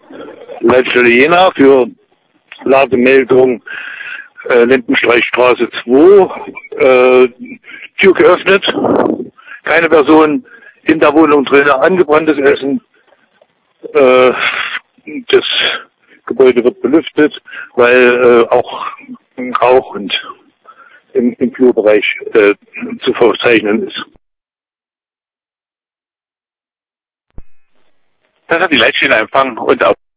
Leitstelle Jena für Lagemeldung Lindenstreichstraße 2. Tür geöffnet, keine Person in der Wohnung drin, angebranntes Essen. Das Gebäude wird belüftet, weil auch Rauch und im Flurbereich zu verzeichnen ist. Das hat die Leitstelle empfangen und auch